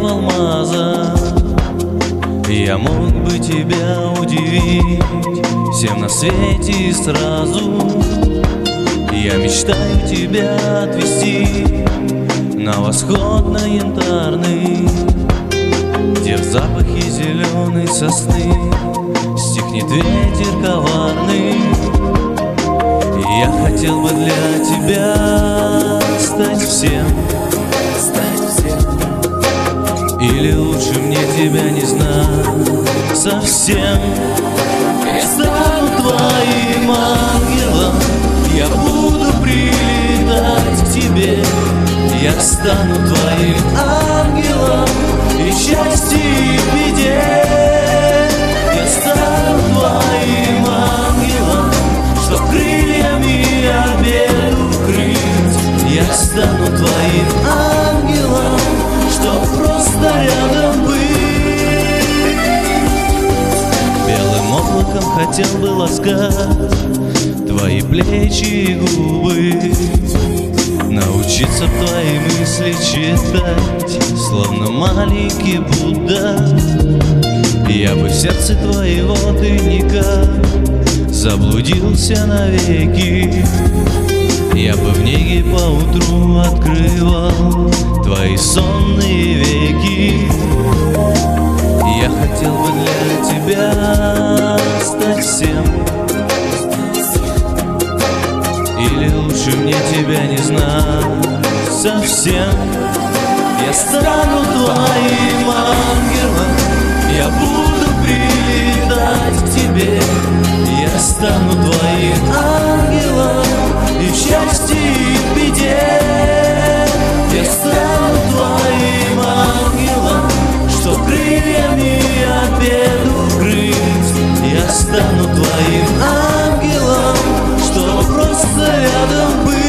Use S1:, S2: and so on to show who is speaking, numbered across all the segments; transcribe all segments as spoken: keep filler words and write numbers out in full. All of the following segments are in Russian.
S1: в алмазах. Я мог бы тебя удивить всем на свете и сразу. Я мечтаю тебя отвезти на восход, на янтарный, где в запахе зеленой сосны стихнет ветер коварный. Я хотел бы для тебя стать всем, стать всем. Или лучше мне тебя не знать совсем. Я стану твоим ангелом, я буду прилетать к тебе. Я стану твоим ангелом и в счастье, и в беде. Я стану твоим ангелом, чтоб крыльями обед укрыть. Я стану твоим ангелом, чтоб просто рядом быть. Белым облаком хотел бы ласкать твои плечи и губы, научиться в твои мысли читать, словно маленький Будда. Я бы в сердце твоего тайника заблудился навеки. Я бы в неге поутру открывал твои сонные веки. Я хотел бы для тебя стать всем. Или лучше мне тебя не знать совсем. Я стану твоим ангелом, я буду прилетать к тебе. Я стану твоим ангелом и в счастье, и в беде. Я стану твоим ангелом, чтоб крыльями обед укрыть. Я стану твоим ангелом, чтоб просто рядом быть.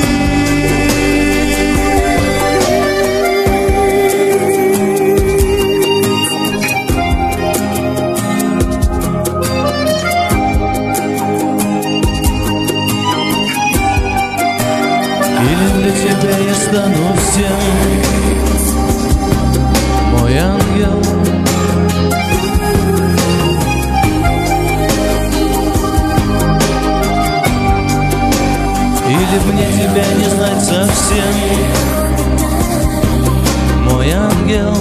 S1: Или для тебя я стану всем, мой ангел. Или мне тебя не знать совсем, мой ангел.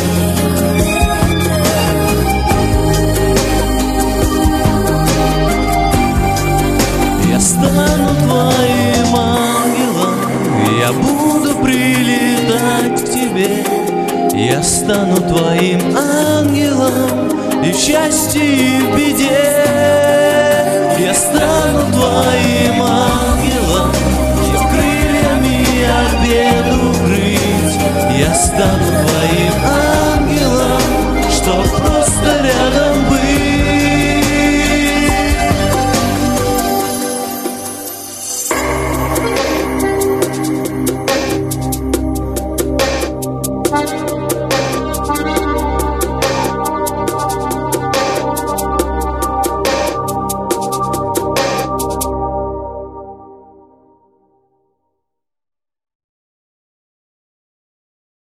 S1: Я стану твоим ангелом, я буду прилетать к тебе. Я стану твоим ангелом и в счастье, и в беде. Я стану твоим ангелом,